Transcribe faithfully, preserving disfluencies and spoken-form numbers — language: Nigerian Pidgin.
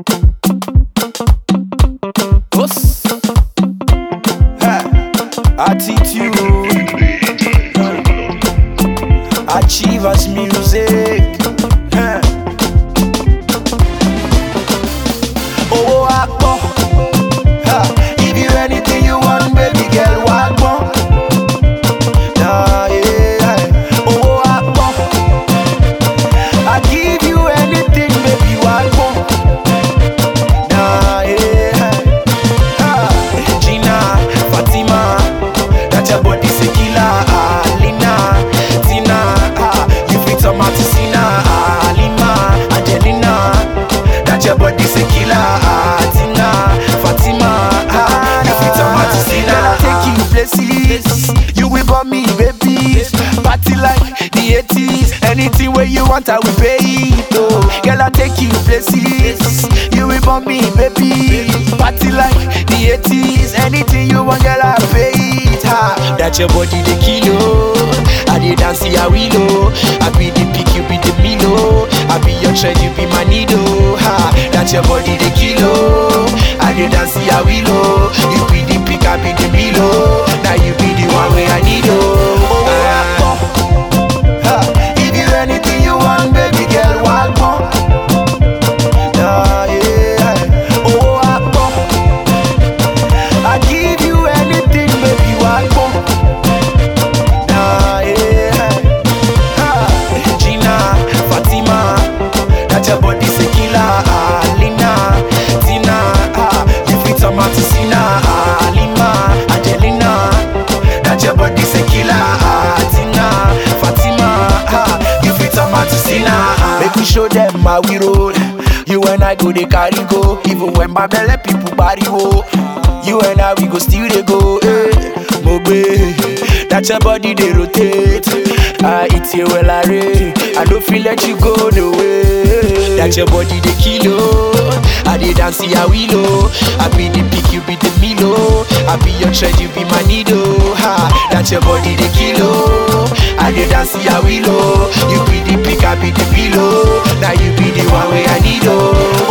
Boss. Ha. Attitude. Ha. Achievers music. Ha. Oh, Akbo. Ha. Give you anything you want, baby girl, Akbo. Nah, yeah. Oh, Akbo. I give you anything, baby, Akbo. Nah, yeah. Ah, Gina, Fatima, that your body say killer. Ah, Lina, Tina, ah, you fit on Martina. Ah, Lima, Angelina, that your body say killer. Ah, Tina, Fatima, ah, you fit on Martina. Girl, I take you places, you will buy me, baby. Party like the eighties, anything where you want, I will pay it. Oh, girl, I take you places, you will buy me, baby. Party like the eighties, anything you want, girl, I pay it. Ha, that your body the kilo, I did dance here we low. I be the pick, you be the milo. I be your trend, you be my needle. Ha, that your body the kilo, I did dance here we low. You be the pick, I be the milo. Now you be the one way I need. Oh, ah. Ha, give you anything you want, baby girl, walk on. Nah, yeah. Oh, Akbo. I give you anything, baby, walk on. Nah, yeah. Ha, Gina, Fatima, that your body say killer. Ah, Lina, Tina, ah, you fit on Martina. Ah, Lima, Angelina, that your body say killer. Ah, Tina, Fatima, ah, you fit on Martina. Make we show them how we roll. You and I go they carry go, even when my belly people body ho. You and I we go still they go. Eh, Mobe, that your body they rotate. I eat you well I I don't feel let you go the way. That your body they kilo. I did dance here we low. I be the pick, you be the milo. I be your trend, you be my needle. Ha, that your body the kilo. I did dance here we low. You be the pick, I be the pillow. Now you be the one way I need. Oh.